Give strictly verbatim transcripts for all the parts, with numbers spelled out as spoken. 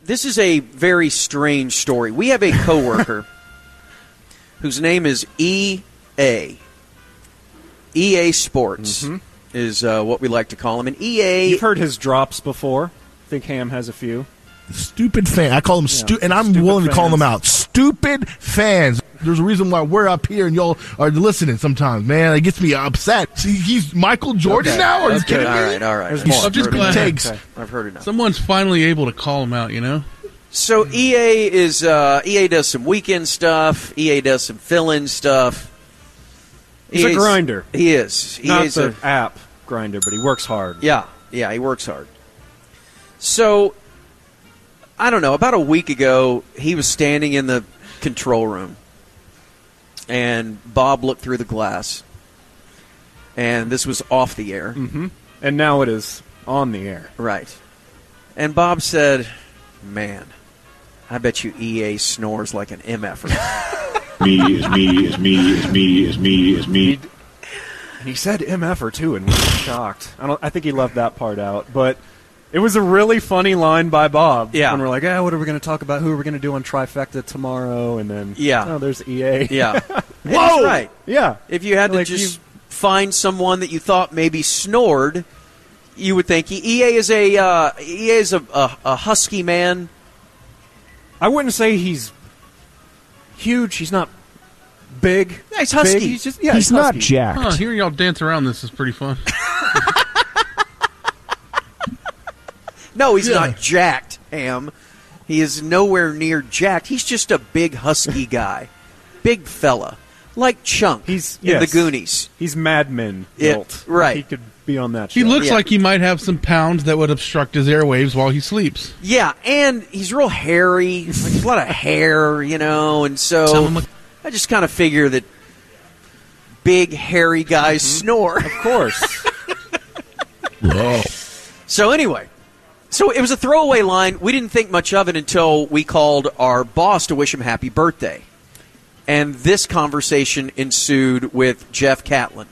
this is a very strange story. We have a coworker whose name is E A. E A Sports mm-hmm. is uh, what we like to call him. And E A... You've heard his drops before. I think Ham has a few. Stupid fan. I call them stu- yeah, and I'm willing fans. to call them out. Stupid fans. There's a reason why we're up here and y'all are listening sometimes, man. It gets me upset. See, he's Michael Jordan okay. now? Are okay. you kidding all me? All right, all right. He's I'm just glad takes. Okay. I've heard it now. Someone's finally able to call him out, you know? So E A is uh, E A does some weekend stuff. E A does some fill-in stuff. He's a grinder. He is. He Not is the a, app grinder, but he works hard. Yeah, yeah, he works hard. So, I don't know, about a week ago, he was standing in the control room, and Bob looked through the glass, and this was off the air. Mm-hmm. And now it is on the air. Right. And Bob said, man, I bet you E A snores like an M F-er. Me is me is me is me is me is me. And he said M F-er too, and we were shocked. I don't. I think he left that part out, but it was a really funny line by Bob. Yeah. When we're like, ah, what are we going to talk about? Who are we going to do on Trifecta tomorrow? And then, yeah. oh, there's E A. Yeah. Whoa! Right. Yeah. If you had to like just you... find someone that you thought maybe snored, you would think E A is a uh, E A is a, a, a husky man. I wouldn't say he's huge. He's not big. Yeah, he's husky. Big. He's just yeah. He's, he's not husky. jacked. Huh, hearing y'all dance around this is pretty fun. No, he's Yeah. not jacked, Ham. He is nowhere near jacked. He's just a big husky guy, big fella, like Chunk. He's in yes. the Goonies. He's Mad Men Yeah, built. right. He could be on that show. He looks Yeah. like he might have some pounds that would obstruct his airwaves while he sleeps. Yeah, and he's real hairy. Like, there's a lot of hair, you know, and so I just kind of figure that big, hairy guys Mm-hmm. snore. Of course. Whoa. So anyway, so it was a throwaway line. We didn't think much of it until we called our boss to wish him happy birthday. And this conversation ensued with Jeff Catlin.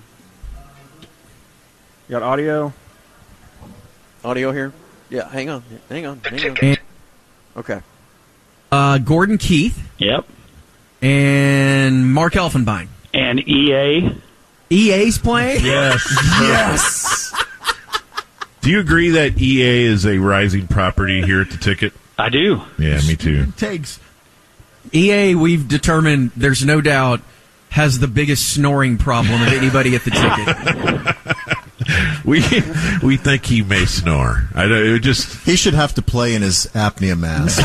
You got audio? Audio here? Yeah, hang on. Hang on. Hang on. Okay. Uh, Gordon Keith. Yep. And Mark Elfenbein. And E A. E A's playing? Yes. Yes. Do you agree that E A is a rising property here at the Ticket? I do. Yeah, me too. Takes. E A, we've determined, there's no doubt, has the biggest snoring problem of anybody at the Ticket. we we think he may snore. I don't, it just he should have to play in his apnea mask.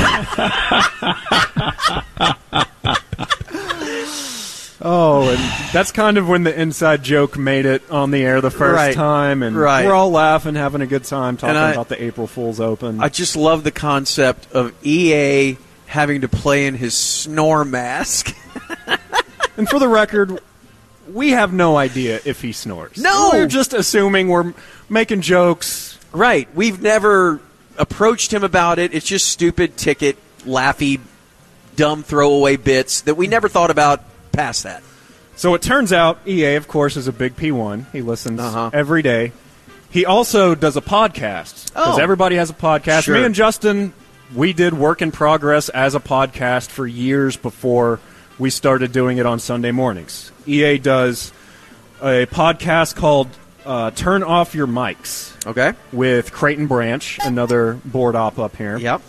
Oh, and that's kind of when the inside joke made it on the air the first Right. time, and Right. we're all laughing, having a good time, talking I- about the April Fool's Open. I just love the concept of E A having to play in his snore mask. And for the record, we have no idea if he snores. No! We're just assuming we're making jokes. Right. We've never approached him about it. It's just stupid Ticket, laughy, dumb throwaway bits that we never thought about past that. So it turns out E A, of course, is a big P one. He listens Uh-huh. every day. He also does a podcast, because Oh. everybody has a podcast. Sure. Me and Justin, we did Work in Progress as a podcast for years before we started doing it on Sunday mornings. E A does a podcast called uh, Turn Off Your Mics Okay. with Creighton Branch, another board op up here. Yep.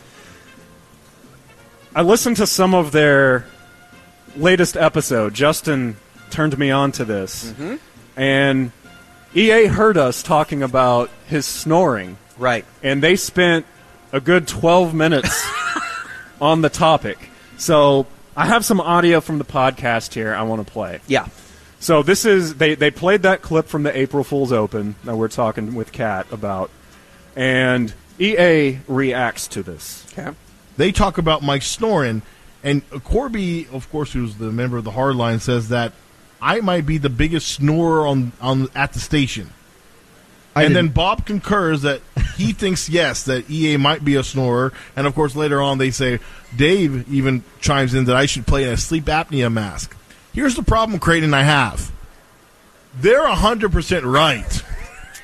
I listened to some of their latest episode. Justin turned me on to this. Mm-hmm. And E A heard us talking about his snoring. Right. And they spent a good twelve minutes on the topic. So I have some audio from the podcast here I want to play. Yeah. So this is, they, they played that clip from the April Fool's Open that we're talking with Kat about. And E A reacts to this. Okay. They talk about Mike snoring, and Corby, of course, who's the member of the Hardline, says that I might be the biggest snorer on, on at the station. I and didn't. then Bob concurs that he thinks, yes, that E A might be a snorer. And, of course, later on they say, Dave even chimes in that I should play in a sleep apnea mask. Here's the problem, Creighton, I have. They're one hundred percent right.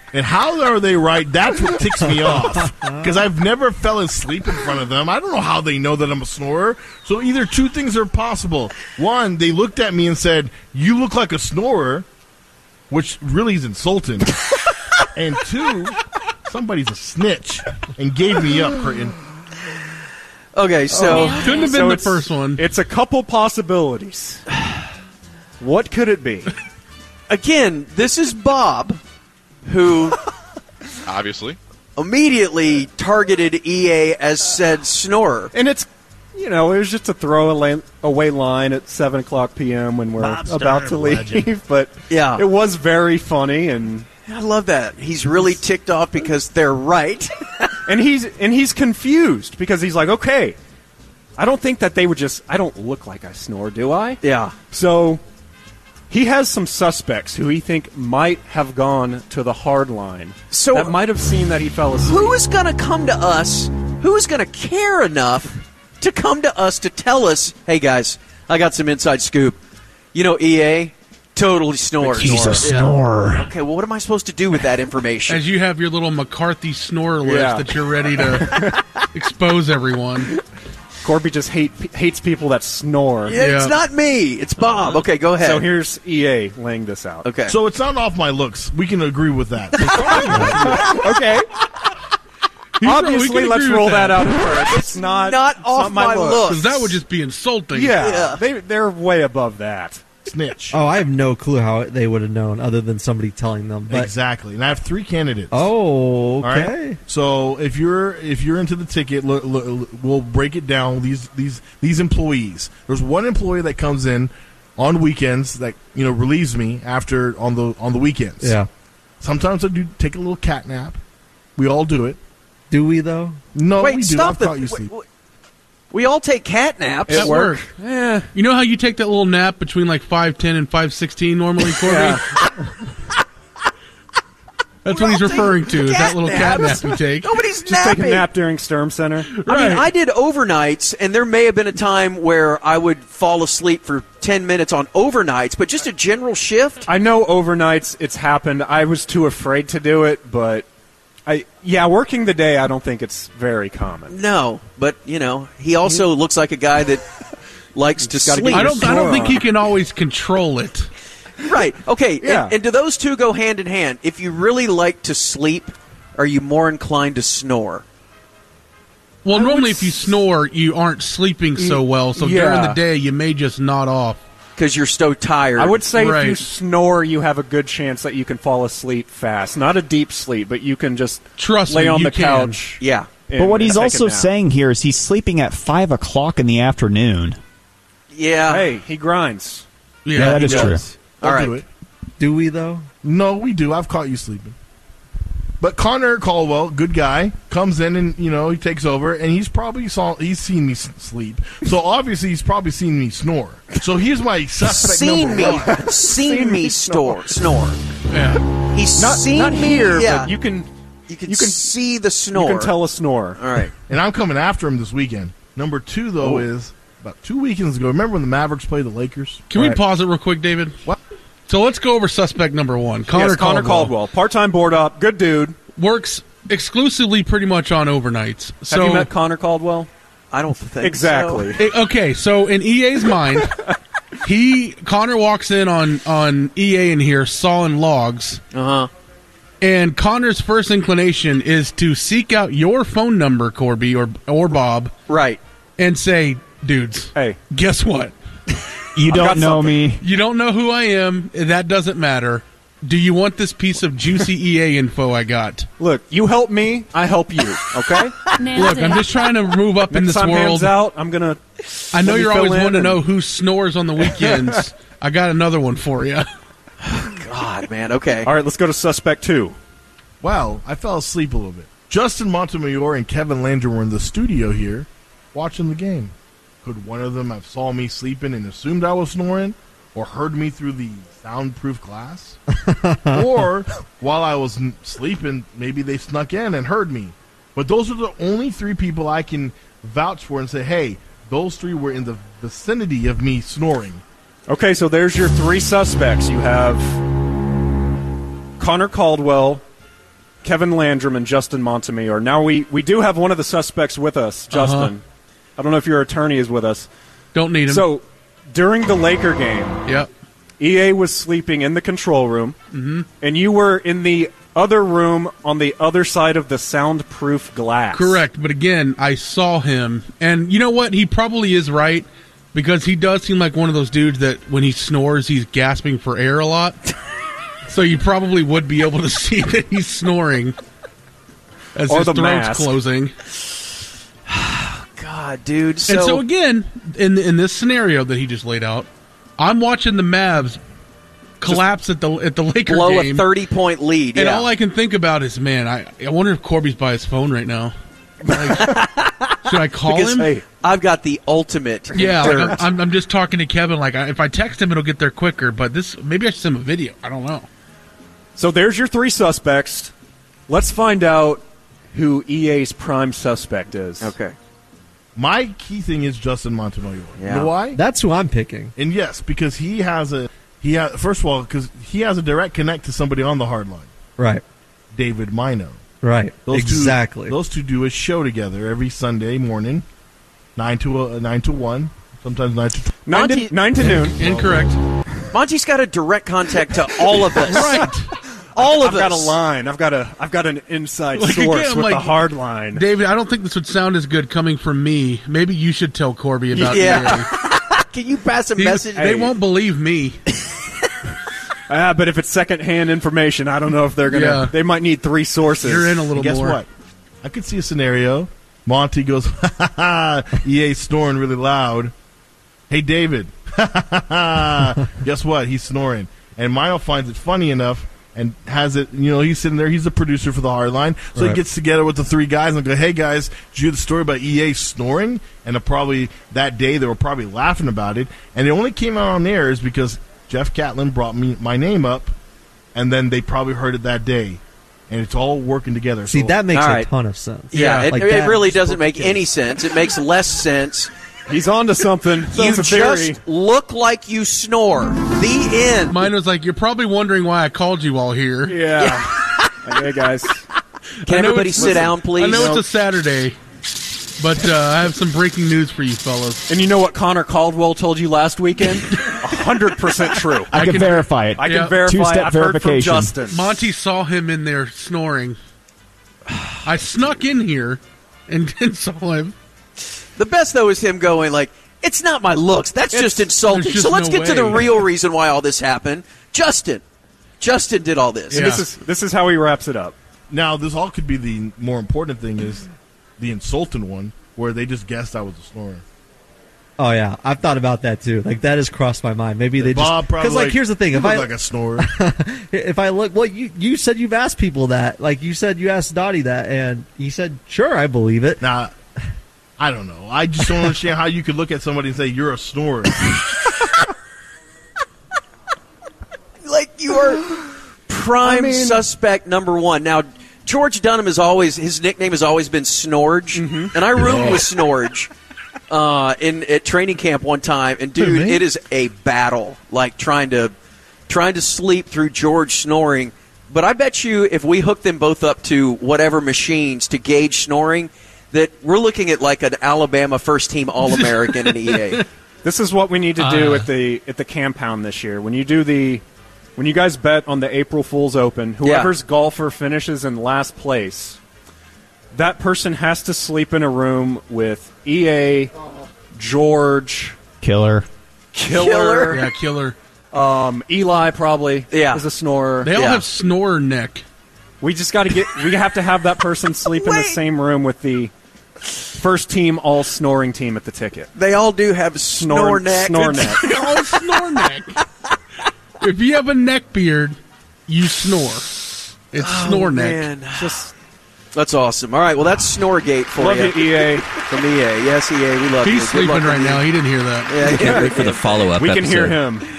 And how are they right? That's what ticks me off. Because I've never fell asleep in front of them. I don't know how they know that I'm a snorer. So either two things are possible. One, they looked at me and said, "You look like a snorer," which really is insulting. And two, somebody's a snitch and gave me up, Curtin. Okay, so Oh, couldn't have been So the it's- first one. It's a couple possibilities. What could it be? again, this is Bob, who Obviously. immediately targeted E A as said snorer. And it's, you know, it was just a throwaway away line at seven o'clock p.m. when we're Bob about to Stern, leave. legend. But Yeah. it was very funny, and I love that. He's really ticked off because they're right. and he's and he's confused because he's like, okay, I don't think that they would just. I don't look like I snore, do I? Yeah. So he has some suspects who he think might have gone to the hard line. So- that might have seen that he fell asleep. Who is going to come to us? Who is going to care enough to come to us to tell us, hey, guys, I got some inside scoop. You know, E A totally snores. He's a snorer. Okay, well, what am I supposed to do with that information? As you have your little McCarthy snore list Yeah. that you're ready to expose everyone. Corby just hate, hates people that snore. Yeah, It's Yeah. not me. It's Bob. Okay, go ahead. So here's E A laying this out. okay. So it's not off my looks. We can agree with that. So Okay. we Obviously, can let's agree roll with that that. out first. It's not, not it's off not my, my look. looks. Because that would just be insulting. Yeah, Yeah. They, they're way above that. snitch. Oh, I have no clue how they would have known other than somebody telling them. But, Exactly. And I have three candidates. oh, All right? okay. So if you're if you're into the ticket, look, look, we'll break it down. These these these employees. There's one employee that comes in on weekends that you know relieves me after on the on the weekends. Yeah. Sometimes I do take a little cat nap. We all do it. Do we though? No, Wait, we do. stop I've the. caught you wait, sleep. wait. We all take cat naps. At work. Eh, You know how you take that little nap between like five ten and five sixteen normally, Corby? yeah. That's what he's referring to, is that little cat nap naps. you take. Nobody's Just take napping. a nap during Sturm Center. I Right. mean, I did overnights, and there may have been a time where I would fall asleep for ten minutes on overnights, but just a general shift. I know overnights it's happened. I was too afraid to do it, but I yeah, working the day I don't think it's very common. No, but you know, he also looks like a guy that likes to gotta sleep. get I don't I don't think he can always control it. Right. Okay. Yeah. And, and do those two go hand in hand? If you really like to sleep, are you more inclined to snore? Well, I would normally if you s- snore, you aren't sleeping so well, so Yeah. during the day you may just nod off. Because you're so tired. I would say if you Right. snore, you have a good chance that you can fall asleep fast. Not a deep sleep, but you can just Trust lay me, on you the can. couch. Yeah. and But what he's take a also nap. saying here is he's sleeping at five o'clock in the afternoon. Yeah. Hey, he grinds. Yeah, Yeah, that he is does. I'll All right. do it. Do we though? No, we do. I've caught you sleeping. But Connor Caldwell, good guy, comes in and you know he takes over, and he's probably saw he's seen me s- sleep. So obviously he's probably seen me snore. So here's my suspect Seen number me, one. seen me store, snore. Yeah. He's Not, seen not me. here, yeah. but you can you can you can- see the snore. you can tell a snore. All right. And I'm coming after him this weekend. Number two though Oh. is about two weekends ago. Remember when the Mavericks played the Lakers? Can we Right. pause it real quick, David? What? So let's go over suspect number one. Connor, yes, Connor Caldwell. Caldwell, part-time board op, good dude. Works exclusively pretty much on overnights. So Have you met Connor Caldwell? I don't think Exactly. so. Eh, okay, so in E A's mind, he Connor walks in on on E A in here sawing logs, Uh huh. and Connor's first inclination is to seek out your phone number, Corby or or Bob, Right. and say, "Dudes, Hey, guess what? You got don't know something. me. You don't know who I am. That doesn't matter. Do you want this piece of juicy E A info I got? look, you help me, I help you. Okay. Look, I'm just trying to move up in Next this time world. hands out, I'm gonna. I know let me you're fill always in wanting to and- know who snores on the weekends. I got another one for you. God, man. Okay. All right, let's go to suspect two. Well, I fell asleep a little bit. Justin Montemayor and Kevin Landry were in the studio here watching the game. Could one of them have saw me sleeping and assumed I was snoring, or heard me through the soundproof glass? Or while I was n- sleeping, maybe they snuck in and heard me. But those are the only three people I can vouch for and say, hey, those three were in the vicinity of me snoring. Okay, so there's your three suspects. You have Connor Caldwell, Kevin Landrum and Justin Montemayor. Now, we, we do have one of the suspects with us, Justin. Uh-huh. I don't know if your attorney is with us. Don't need him. So, during the Laker game, yep. E A was sleeping in the control room, mm-hmm. and you were in the other room on the other side of the soundproof glass. Correct, but again, I saw him, and you know what? He probably is right, because he does seem like one of those dudes that when he snores, he's gasping for air a lot. So you probably would be able to see that he's snoring as or his the throat's mask. closing. God, dude. So, and so again, in in this scenario that he just laid out, I'm watching the Mavs collapse at the at the Laker blow game, a thirty-point lead. and yeah. all I can think about is, man, I I wonder if Corby's by his phone right now. Like, should I call because, him? Hey, I've got the ultimate. Yeah, like I'm, I'm just talking to Kevin. Like, I, if I text him, it'll get there quicker. But this, maybe I should send him a video. I don't know. So there's your three suspects. Let's find out who E A's prime suspect is. Okay. My key thing is Justin Montemayor. Yeah. You know why? That's who I'm picking. And yes, because he has a he has first of all because he has a direct connect to somebody on the hard line. Right. David Mino. Right. Those exactly. Two, those two do a show together every Sunday morning, nine to uh, nine to one, sometimes nine to nine Monty, to nine to noon. Incorrect. Monty's got a direct contact to all of us. Right. All of I've us. got a line. I've got a. I've got an inside Like, source again, with like, the hard line. David, I don't think this would sound as good coming from me. Maybe you should tell Corby about Yeah. E A. Can you pass a He- message? They won't believe me. Ah, but if it's secondhand information, I don't know if they're gonna. Yeah. They might need three sources. You're in a little And guess more. what? I could see a scenario. Monty goes, ha ha ha, E A snoring really loud. Hey, David. Guess what? He's snoring. And Mino finds it funny enough and has it, you know, he's sitting there. He's the producer for the hard line. So Right. he gets together with the three guys and go, hey, guys, did you hear the story about E A snoring? And they're probably, that day, they were probably laughing about it. And it only came out on air is because Jeff Catlin brought me my name up, and then they probably heard it that day. And it's all working together. See, So- that makes All a right. ton of sense. Yeah, it, Like it that- really doesn't make any sense. It makes less sense. He's on to something. You That's a theory. just look like you snore. The end. Mine was like, you're probably wondering why I called you all here. Yeah. Like, hey guys. Can I know everybody it's- sit down, please? I know it's a Saturday, but uh, I have some breaking news for you fellas. And you know what Connor Caldwell told you last weekend? A hundred percent true. I, I can, can- verify it. I can Yeah. verify. Two-step I've heard from verification. Justin. Monty saw him in there snoring. I snuck in here and, and saw him. The best, though, is him going like, it's not my looks. That's It's- just insulting. there's just so let's no get to the way. real reason why all this happened. Justin. Justin did all this. Yeah. This is this is how he wraps it up. Now, this all could be the more important thing is the insulting one, where they just guessed I was a snorer. Oh yeah, I've thought about that too. Like that has crossed my mind. Maybe they Bob just probably because like, here's the thing: "You if look I like a snorer, if I look, well, you you said you've asked people that. Like you said you asked Dottie that, and he said, "Sure, I believe it." now I don't know. I just don't understand how you could look at somebody and say you're a snorer. Like, you are prime I mean- suspect number one. Now, George Dunham has always, his nickname has always been Snorge. Mm-hmm. And I roomed with Snorge uh, in at training camp one time. And, dude, me? it is a battle, like trying to trying to sleep through George snoring. But I bet you if we hook them both up to whatever machines to gauge snoring, that we're looking at like an Alabama first-team All-American in E A. This is what we need to do Uh. at the at the compound this year. When you do the when you guys bet on the April Fool's Open, whoever's golfer finishes in last place, that person has to sleep in a room with E A, George, Killer. Killer, Killer. Yeah, killer. Um, Eli probably Yeah. is a snorer. They all Yeah. have snore neck. We just got to get. We have to have that person sleep in the Wait. same room with the first team all snoring team at the ticket. They all do have snore, Snore neck. Snore neck. They all have snore neck. If you have a neck beard, you snore. It's snore neck. Man. Just That's awesome. All right, well, that's Snoregate for love you. it, E A. From E A. Yes, E A, we love you. He's Good sleeping luck right with now. you. He didn't hear that. Yeah, Can't wait for the follow up. We can episode. hear him.